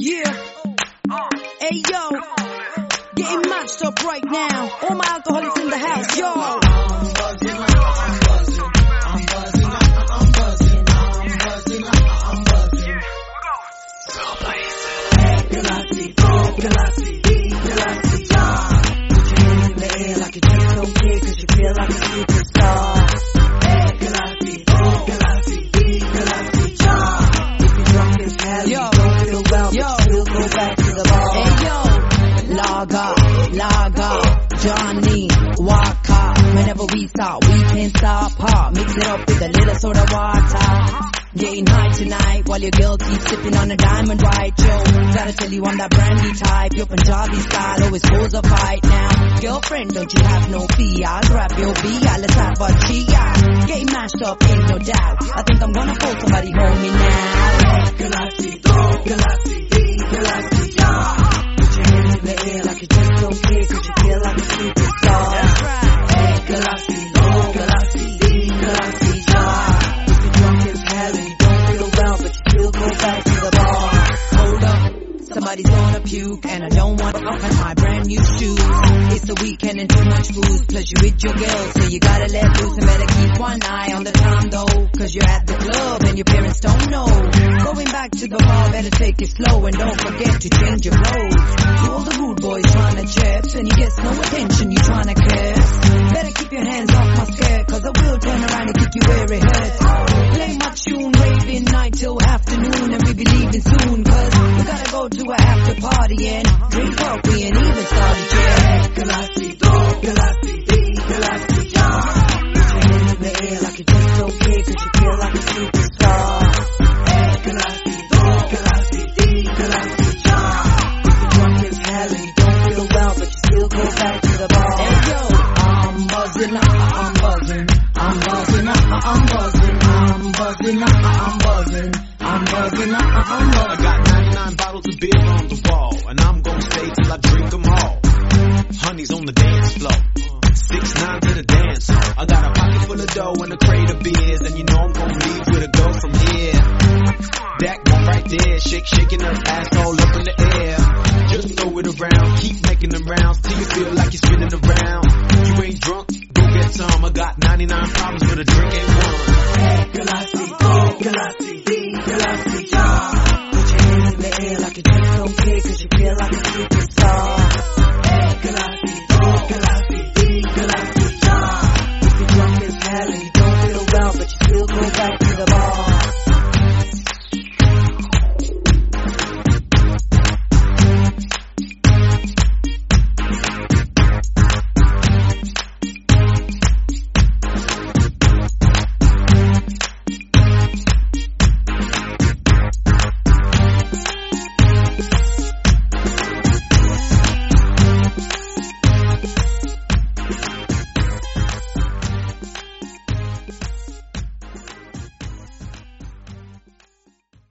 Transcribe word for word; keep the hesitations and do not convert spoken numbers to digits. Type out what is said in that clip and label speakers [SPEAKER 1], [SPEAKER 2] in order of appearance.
[SPEAKER 1] Yeah. Hey yo, getting matched up right now. All my alcoholics in the house, yo. I'm buzzing, I'm buzzing, I'm buzzing, I'm buzzing, I'm buzzing, I'm buzzing. So blazing. Galassi, oh Galassi, Galassi, yeah. Put your hands in the air like you just don't care 'cause you feel like a superstar. Galassi, oh Galassi, Galassi, yeah. If you're drunk as hell, you don't feel well, yo. But you still go back to the bar. Hey yo, lager, lager, Johnny Walker. Whenever we start, we can't stop. Hot, mix it up with a little soda water. Getting high tonight while your girl keeps sipping on a diamond white. Yo, gotta tell you I'm that brandy type. Your Punjabi style always goes a fight now. Girlfriend, don't you have no fear? I'll grab your beer, let's have a chia. Getting mashed up, ain't no doubt. I think I'm gonna pull somebody home me now. Galassi, oh Galassi, Galassi, yeah. Put your hands in the air like you just don't care 'cause you feel like a superstar. That's right. Hey, Galassi, oh Galassi, Galassi, yeah. If you're drunk as hell and you don't feel well, but you still go back to the bar. Hold up, somebody's gonna puke and I don't want to open my brand new shoes. It's the weekend and too much booze, plus you with your girl, so you gotta let loose and better keep one eye on the time though, 'cause you're at the club and your parents don't know. Going back to the bar, better take it slow and don't forget to change your clothes. To all the rude boys trying to chips and you get no attention, you trying to curse. Better keep your hands off my skirt 'cause I will turn around and kick you where it hurts. Play my tune, raving night till afternoon and we be leaving soon 'cause we gotta go to a after party and drink up, we ain't even started yet. Galassi, oh Galassi, Galassi, yeah. Put your hands in the air like you just don't care 'cause you feel like a superstar. Galassi, oh Galassi, Galassi, yeah. If you're drunk as hell and you don't feel well, but you still go back to the bar. Hey yo, I'm buzzing, I'm buzzing, I'm buzzing, I'm buzzing, I'm buzzing, I'm buzzing, I'm buzzing, I'm buzzing.
[SPEAKER 2] I got ninety-nine bottles of beer on the wall, and I'm gonna stay till I drink them all. Honey's on the dance floor, six nine to the dance hall. I got a pocket full of dough and a crate of beers, and you know I'm gonna leave with a go from here. That one right there, shake, shaking her ass all up in the air. Just throw it around, keep making them rounds till you feel like you're spinning around. You ain't drunk, go get some. I got ninety-nine problems, but a drink ain't one.
[SPEAKER 1] Galassi, oh Galassi, Galassi, yeah. Put your hands in the air like you just don't care 'cause you feel like a superstar. Galassi, oh Galassi, Galassi, yeah. If you're drunk as hell and you don't feel well, but you still go back